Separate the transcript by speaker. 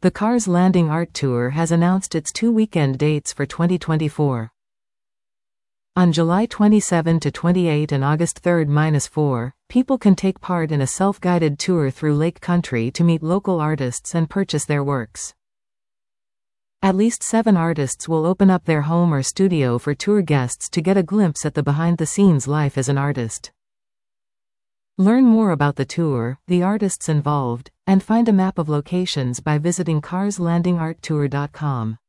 Speaker 1: The Cars Landing Art Tour has announced its 2 weekend dates for 2024. On July 27 to 28 and August 3-4, people can take part in a self-guided tour through Lake Country to meet local artists and purchase their works. At least 7 artists will open up their home or studio for tour guests to get a glimpse at the behind-the-scenes life as an artist. Learn more about the tour, the artists involved, and find a map of locations by visiting carslandingarttour.com.